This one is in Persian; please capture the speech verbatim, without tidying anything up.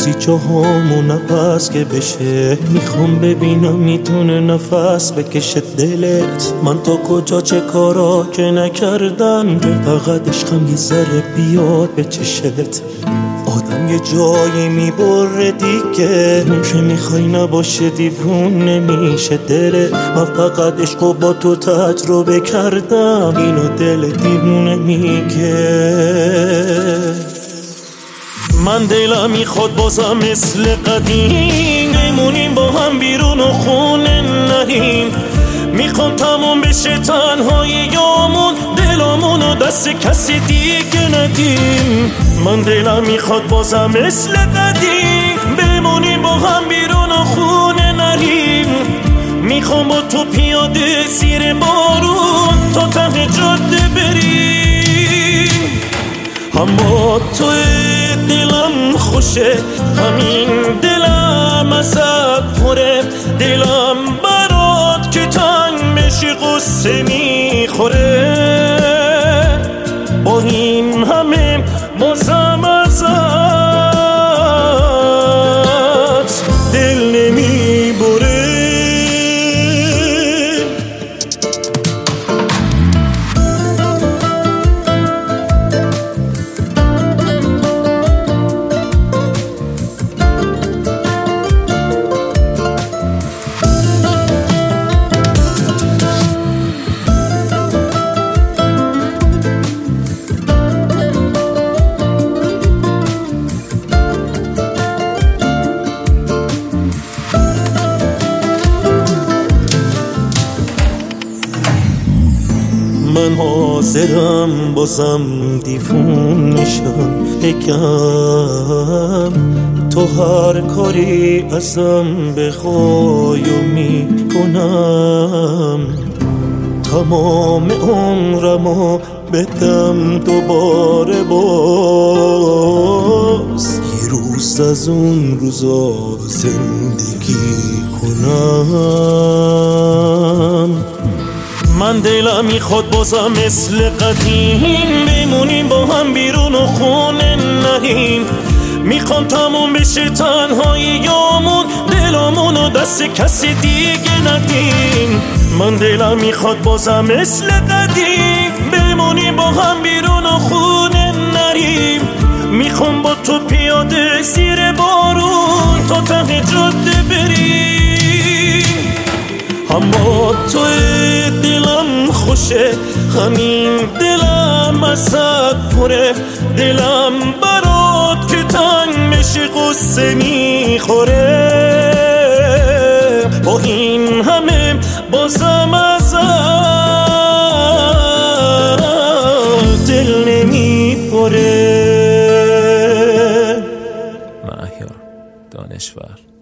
روزی جاهامو نفس که بشه، میخوام ببینم میتونه نفس بکشه دلت. من تا کجا چه کارا که نکردم که فقط عشقم یه ذره بیاد به چشت. آدم یه جایی میبره دیگه، اون که میخوای نباشه دیوونه میشه دلت. من فقط عشقو با تو تجربه کردم، اینو دل دیوونه میگه. من دلم میخواد بازم مثل قدیم بمونیم با هم بیرون و خونه نریم. میخوام تموم بشه تنهاییامون، دلامون و دست کسی دیگه ندیم. من دلم میخواد بازم مثل قدیم بمونیم با هم بیرون و خونه نریم. میخوام با تو پیاده زیر بارون تا ته جاده بریم. هم با تو دلم خوشه، همین دلم ازت پره. دلم برات که تنگ بشی قصه میخوره. با این همه بازم ازت دل نمیبره. من حاضرم بازم دیوونشم بگم تو هر کاری ازم بخوای و میکنم. تمام عمرمو بدم دوباره باز، یه روز از اون روزا زندگی کنم. من دلم میخواد بازم مثل قدیم بمونیم با هم بیرون و خونه نریم. میخوام تموم بشه تنهاییامون، دلامون و دست کسی دیگه ندیم. من دلم میخواد بازم مثل قدیم بمونیم با هم بیرون و خونه نریم. میخوام با تو پیاده زیر بارون تا ته جاده بریم. هم با تو دلم خوشه، همین دلم ازت پره. دلم برات که تنگ بشی قصه میخوره. با این همه بازم ازت دل نمیپره. مهیار دانشور.